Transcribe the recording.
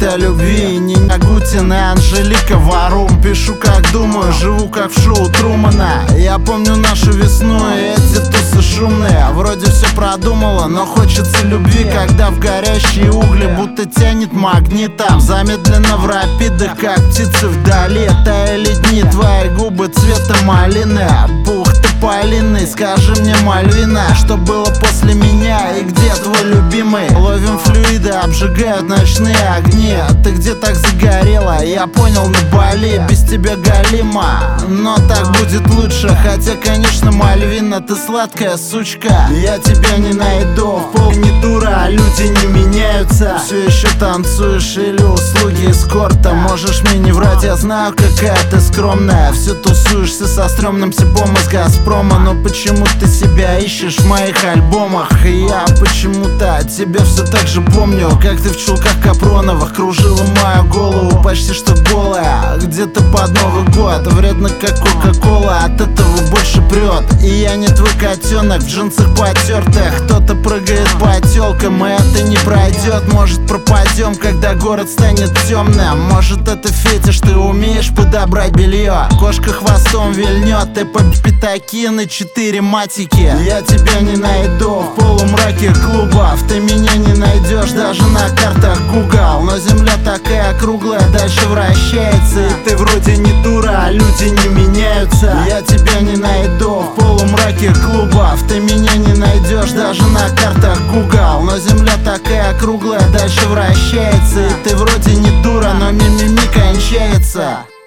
о любви. Не Агутин и Анжелика Варум. Пишу как думаю, живу как в шоу Трумана. Я помню нашу весну и эти тусы шумные. Вроде все продумала, но хочется любви, когда в горящие угли будто тянет магнитом. Замедленно в рапидах, как птицы вдали. Таяли дни, твои губы цвета малины. Пух ты полиный, скажи мне, Мальвина, что было после меня и где твой любимый? Ловим флюиды, обжигают ночные огни. Ты где так загорела? Я понял, на Бали. Без тебя галима, но так будет лучше. Хотя, конечно, Мальвина, ты сладкая сучка. Я тебя не найду, в пол не дура, а люди не меняются. Все еще танцуешь или услуги эскорта? Можешь мне не врать, я знаю, какая ты скромная. Все тусуешься со стрёмным типом из Газпрома. Но почему ты себя ищешь в моих альбомах? И я почему-то тебя все так же помню, как ты в чулках капроновых кружила мою голову почти что голая. Где-то под Новый год, вредно как Кока-Кола, от этого больше прет. И я не твой котенок в джинсах потертых. Кто-то прыгает по тёлкам, и это не пройдет. Может, пропадем, когда город станет темным. Может, это фетиш, ты умеешь подобрать белье. Кошка хвостом вильнет, ты по пятаки на 4 матики. Я тебя не найду в полумраке клубов. Ты меня не найдешь даже на картах Google. Но земля такая круглая, дальше вращается. И ты вроде не дура, а люди не меняются. Я тебя не найду в полумраке клубов. Ты меня не найдешь даже на картах Google. Но земля такая круглая, дальше вращается. И ты вроде не дура, но мимими кончается.